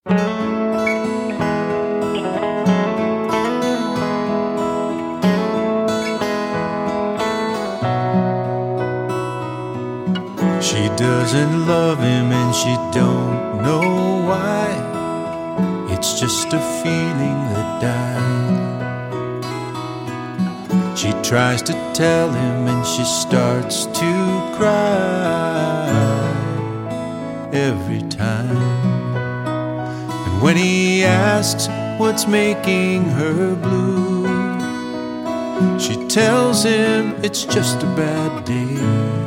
She doesn't love him and she don't know why. It's just a feeling that died. She tries to tell him and she starts to cry every time. And when he asks what's making her blue, she tells him it's just a bad day.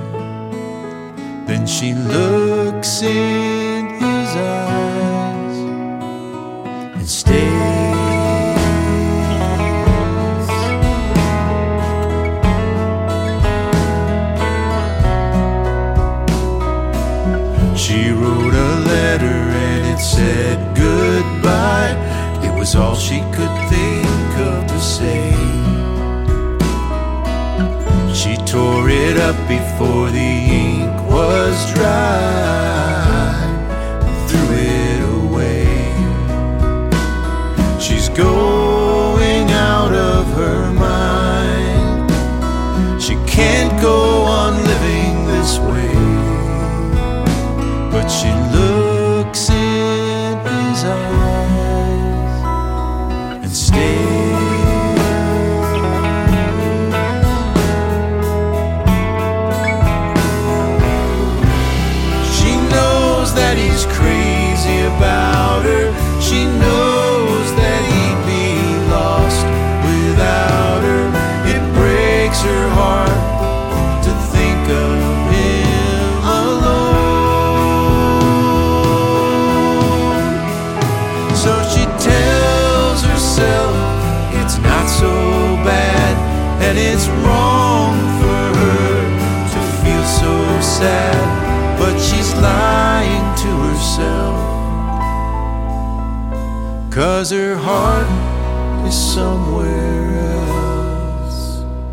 Then she looks in his eyes and stays. She wrote a letter and it said goodbye. It was all she could think of to say. She tore it up before the ink was dry, threw it away. She's going out of her mind. She can't go on living this way. But she looks in his eyes and stays. That he's crazy about her. She knows that he'd be lost without her. It breaks her heart to think of him alone. So she tells herself it's not so bad, and it's wrong for her to feel so sad. But she's lying to herself, 'cause her heart is somewhere else.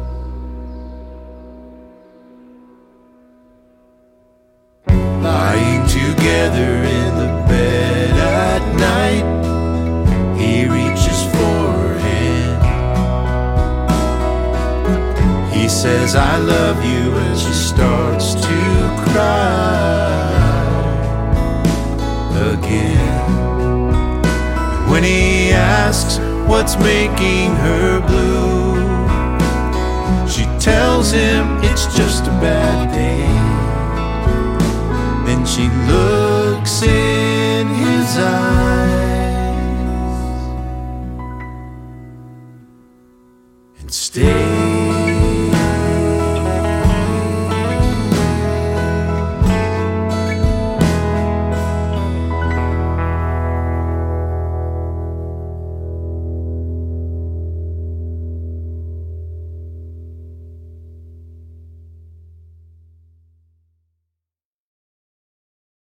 Lying together in the bed at night, he reaches for her hand. He says, I love you, and she starts to cry again. When he asks what's making her blue, she tells him it's just a bad day. Then she looks in his eyes and stays.